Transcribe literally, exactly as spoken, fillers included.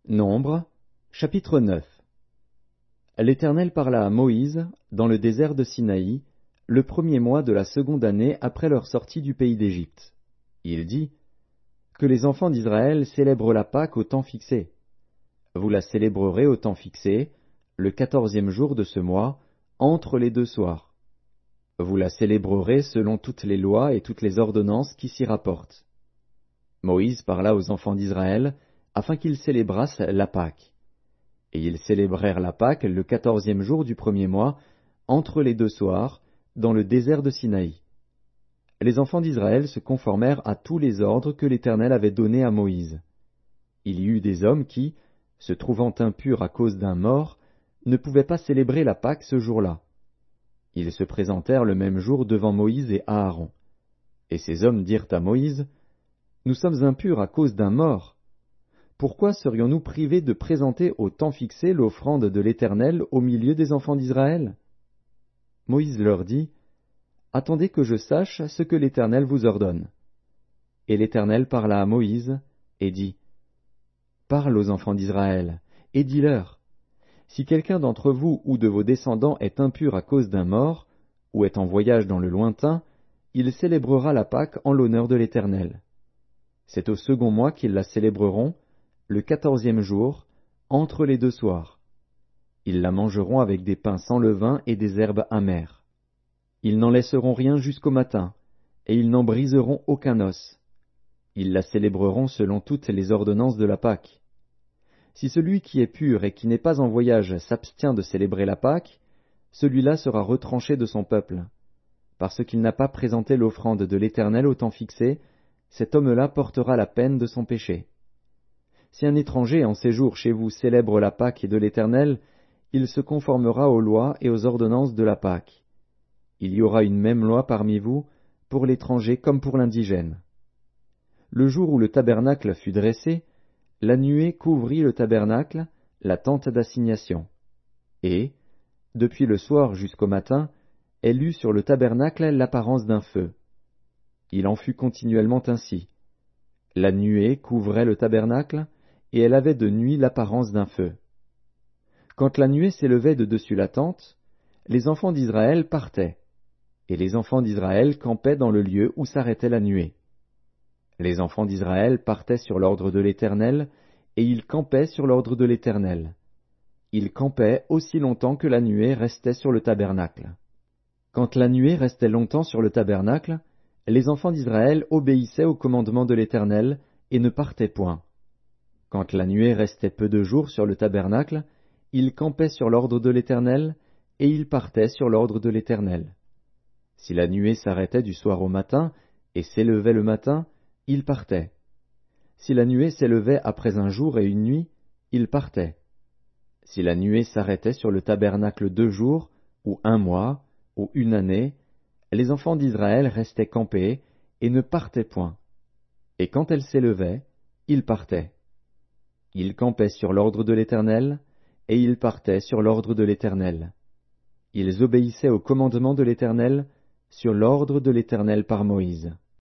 Nombre, chapitre neuf. L'Éternel parla à Moïse, dans le désert de Sinaï, le premier mois de la seconde année après leur sortie du pays d'Égypte. Il dit, Que les enfants d'Israël célèbrent la Pâque au temps fixé. Vous la célébrerez au temps fixé, le quatorzième jour de ce mois, entre les deux soirs. Vous la célébrerez selon toutes les lois et toutes les ordonnances qui s'y rapportent. Moïse parla aux enfants d'Israël, afin qu'ils célébrassent la Pâque. Et ils célébrèrent la Pâque le quatorzième jour du premier mois, entre les deux soirs, dans le désert de Sinaï. Les enfants d'Israël se conformèrent à tous les ordres que l'Éternel avait donnés à Moïse. Il y eut des hommes qui, se trouvant impurs à cause d'un mort, ne pouvaient pas célébrer la Pâque ce jour-là. Ils se présentèrent le même jour devant Moïse et Aaron. Et ces hommes dirent à Moïse, Nous sommes impurs à cause d'un mort. Pourquoi serions-nous privés de présenter au temps fixé l'offrande de l'Éternel au milieu des enfants d'Israël? Moïse leur dit, Attendez que je sache ce que l'Éternel vous ordonne. Et l'Éternel parla à Moïse, et dit, Parle aux enfants d'Israël, et dis-leur, Si quelqu'un d'entre vous ou de vos descendants est impur à cause d'un mort, ou est en voyage dans le lointain, il célébrera la Pâque en l'honneur de l'Éternel. C'est au second mois qu'ils la célébreront, le quatorzième jour, entre les deux soirs. Ils la mangeront avec des pains sans levain et des herbes amères. Ils n'en laisseront rien jusqu'au matin, et ils n'en briseront aucun os. Ils la célébreront selon toutes les ordonnances de la Pâque. Si celui qui est pur et qui n'est pas en voyage s'abstient de célébrer la Pâque, celui-là sera retranché de son peuple. Parce qu'il n'a pas présenté l'offrande de l'Éternel au temps fixé, cet homme-là portera la peine de son péché. Si un étranger en séjour chez vous célèbre la Pâque de l'Éternel, il se conformera aux lois et aux ordonnances de la Pâque. Il y aura une même loi parmi vous, pour l'étranger comme pour l'indigène. Le jour où le tabernacle fut dressé, la nuée couvrit le tabernacle, la tente d'assignation. Et, depuis le soir jusqu'au matin, elle eut sur le tabernacle l'apparence d'un feu. Il en fut continuellement ainsi. La nuée couvrait le tabernacle, et elle avait de nuit l'apparence d'un feu. Quand la nuée s'élevait de dessus la tente, les enfants d'Israël partaient, et les enfants d'Israël campaient dans le lieu où s'arrêtait la nuée. Les enfants d'Israël partaient sur l'ordre de l'Éternel, et ils campaient sur l'ordre de l'Éternel. Ils campaient aussi longtemps que la nuée restait sur le tabernacle. Quand la nuée restait longtemps sur le tabernacle, les enfants d'Israël obéissaient au commandement de l'Éternel et ne partaient point. Quand la nuée restait peu de jours sur le tabernacle, ils campaient sur l'ordre de l'Éternel, et ils partaient sur l'ordre de l'Éternel. Si la nuée s'arrêtait du soir au matin, et s'élevait le matin, ils partaient. Si la nuée s'élevait après un jour et une nuit, ils partaient. Si la nuée s'arrêtait sur le tabernacle deux jours, ou un mois, ou une année, les enfants d'Israël restaient campés, et ne partaient point. Et quand elle s'élevait, ils partaient. Ils campaient sur l'ordre de l'Éternel, et ils partaient sur l'ordre de l'Éternel. Ils obéissaient au commandement de l'Éternel, sur l'ordre de l'Éternel par Moïse.